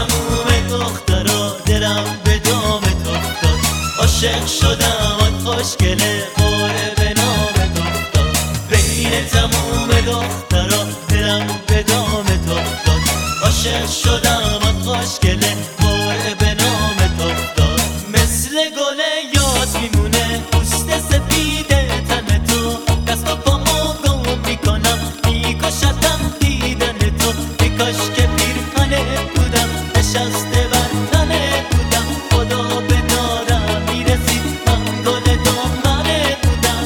تموم دخترا دلم به دامت افتاد. عاشق شدم آن خوشگله قره به نامت افتاد. بین تموم دخترا دلم به دامت افتاد. عاشق شدم آن خوشگله قره به نامت افتاد. مثل گل یاد میمونه پوست سفید تن تو، دست و پامو گم میکنم میکشدم دیدن تو. ای کاش که پیرهنه بودم نشسته بر تنه بودم، خدا به دارم میرسید من گل دامنه بودم.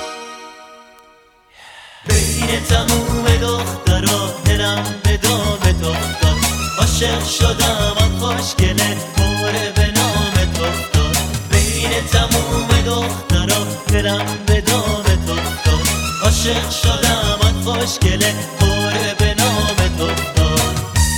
بین تموم دخترا دلم به دامت افتاد. عاشق شدم آن خوشگله قره به نامت افتاد. بین تموم دخترا دلم به دامت افتاد. عاشق شدم آن خوشگله قره به نامت افتاد.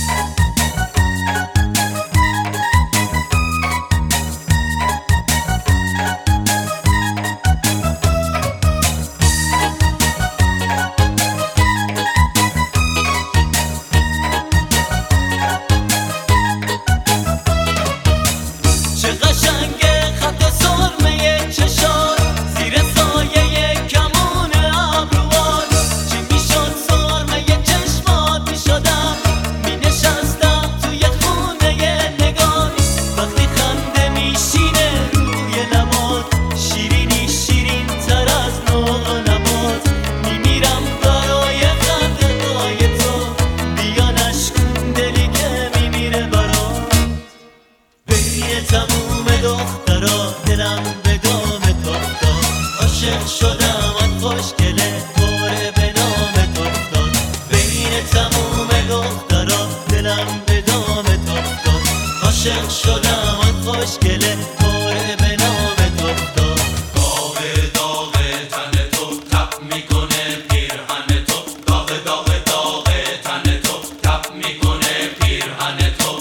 چه قشنگه خط سرمه چشات زیر سایه کمون ابروات. چی میشد سرمه چشمات میشدم مینشستم توی خونه نگاه. وقتی خنده میشینه روی لبات، شیرینی شیرین تر از نغنمات. میمیرم برای خنده های تو، بیا نشکن دلی که میمیره برات. بین تموم دخترا دلم به دامت افتاد. عاشق شدم آن خوشگله قره به نامت افتاد. بین تموم دخترا دلم به دامت افتاد. عاشق شدم آن خوشگله قره به نامت افتاد. داغ داغ تن تو تپ میکنه پیرهن تو، داغ داغ داغ تن تو تپ میکنه پیرهن تو.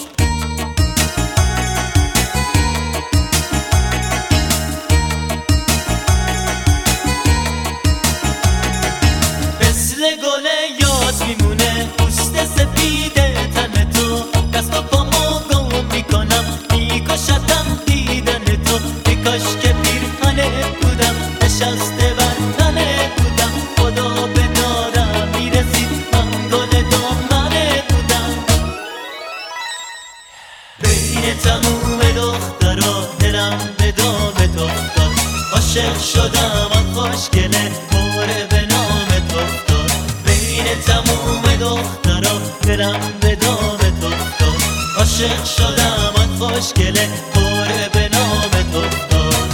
مثل گل یاد میمونه پوست سفید تن تو، دست و پامو گم میکنم میکشدم دیدن تو. ای کاش که پیرهنه بودم نشسته بر تنه بودم، خدا به دارم میرسید من گل دامنه بودم. بین تموم دخترا دلم به دامت افتاد. عاشق شدم آن خوشگله قره به نامت افتاد. بین تموم دخترا دلم به دامت افتاد. عاشق شدم آن خوشگله قره به نامت افتاد.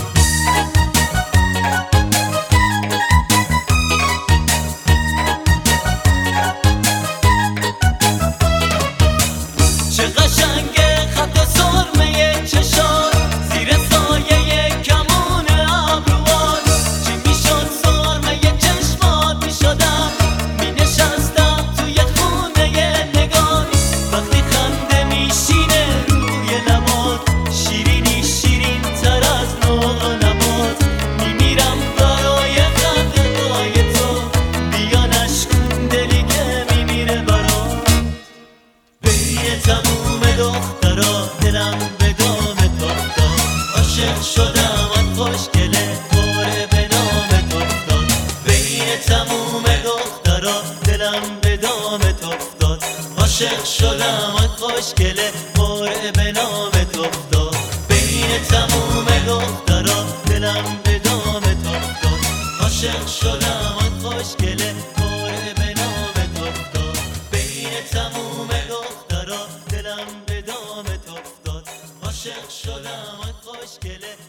چه قشنگه خط سرمه چشات زیر سایه کمون ابروات. چی میشد سرمه چشمات میشدم مینشستم توی خونه نگاه. وقتی خنده میشینه روی لبات، شیرینی شیرین تر از نغنمات. میمیرم برای خنده های تو، بیا نشکن دلی که میمیره برات. بین تموم دخترا دلم به دامت افتاد. عاشق شدم آن خوشگله قره به نامت افتاد. بین تموم دخترا دلم به دامت افتاد. عاشق شدم آن خوشگله قره به نامت افتاد. بین تموم دخترا دلم به دامت افتاد. عاشق شدم آن خوشگله قره به نامت افتاد. بین تموم دخترا دلم به دامت افتاد. عاشق شدم آن خوشگله